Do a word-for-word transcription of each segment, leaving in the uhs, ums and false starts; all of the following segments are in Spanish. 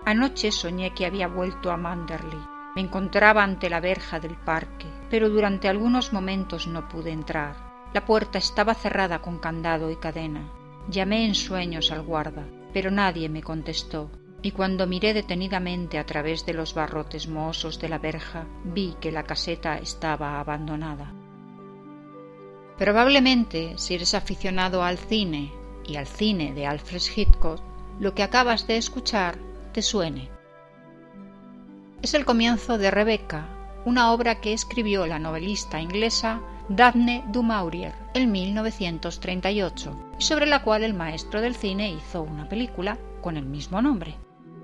Anoche soñé que había vuelto a Manderley. Me encontraba ante la verja del parque, pero durante algunos momentos no pude entrar. La puerta estaba cerrada con candado y cadena. Llamé en sueños al guarda, pero nadie me contestó, y cuando miré detenidamente a través de los barrotes mohosos de la verja, vi que la caseta estaba abandonada. Probablemente, si eres aficionado al cine y al cine de Alfred Hitchcock, lo que acabas de escuchar te suene. Es el comienzo de Rebecca, una obra que escribió la novelista inglesa Daphne du Maurier en mil novecientos treinta y ocho, y sobre la cual el maestro del cine hizo una película con el mismo nombre.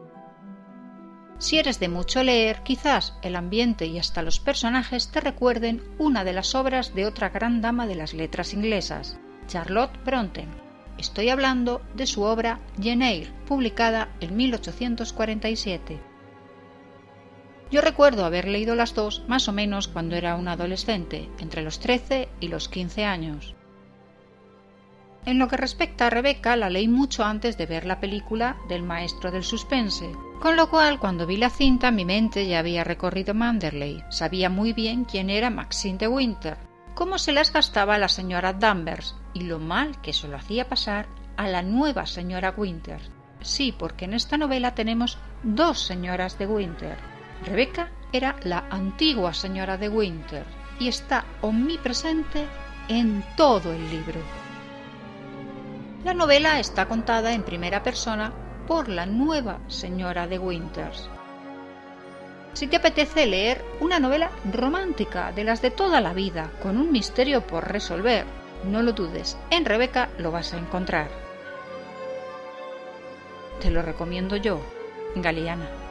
Si eres de mucho leer, quizás el ambiente y hasta los personajes te recuerden una de las obras de otra gran dama de las letras inglesas, Charlotte Brontë. Estoy hablando de su obra Jane Eyre, publicada en mil ochocientos cuarenta y siete. Yo recuerdo haber leído las dos más o menos cuando era un adolescente, entre los trece y los quince años. En lo que respecta a Rebecca, la leí mucho antes de ver la película del maestro del suspense, con lo cual cuando vi la cinta mi mente ya había recorrido Manderley, sabía muy bien quién era Maxine de Winter, cómo se las gastaba la señora Danvers y lo mal que se lo hacía pasar a la nueva señora Winter. Sí, porque en esta novela tenemos dos señoras de Winter. Rebecca era la antigua señora de Winter y está omnipresente en todo el libro. La novela está contada en primera persona por la nueva señora de Winters. Si te apetece leer una novela romántica de las de toda la vida, con un misterio por resolver, no lo dudes, en Rebecca lo vas a encontrar. Te lo recomiendo yo, Galiana.